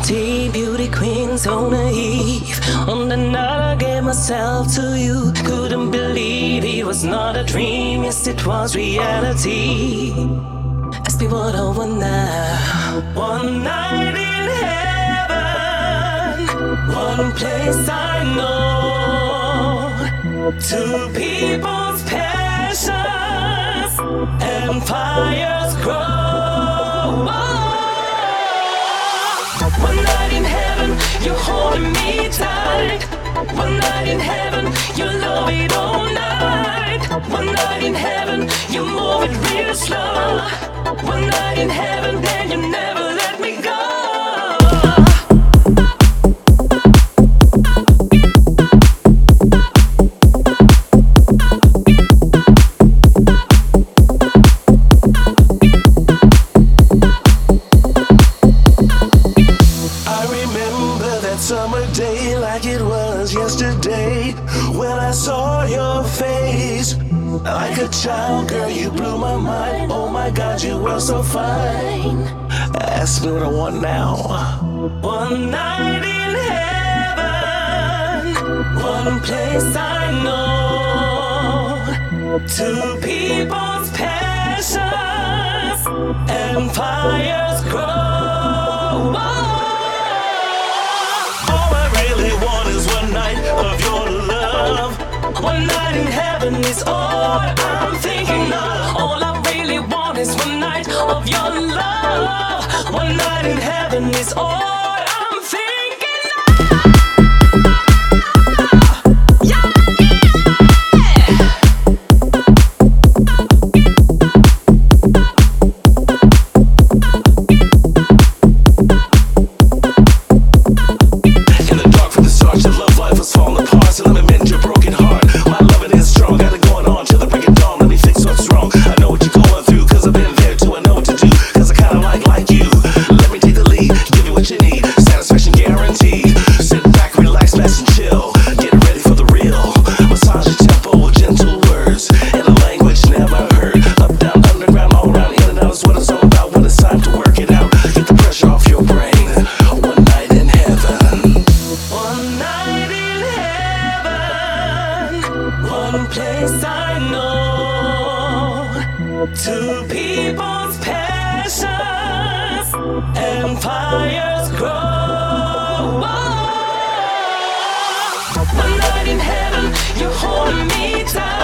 empty, beauty queen, so naive. On the night I gave myself to you, couldn't believe it was not a dream. Yes, it was reality. Ask me what I want now. One night in heaven, one place I know. Two people's passions and fires grow. One night in heaven, you're holding me tight. One night in heaven, you love it all night. One night in heaven, you move it real slow. One night in heaven, then you never let me go. Summer day like it was yesterday, when I saw your face. Like a child, girl, you blew my mind. Oh my God, you were so fine. Ask me what I want now. One night in heaven, one place I know. Two people's passions and fires grow. One night in heaven is all I'm thinking of. All I really want is one night of your love. One night in heaven is all I'm thinking of. Yeah, In the dark from the start, your love life was falling apart. So let me mend your broken heart. One place I know. Two people's passions and fires grow. One night in heaven, you're holding me tight.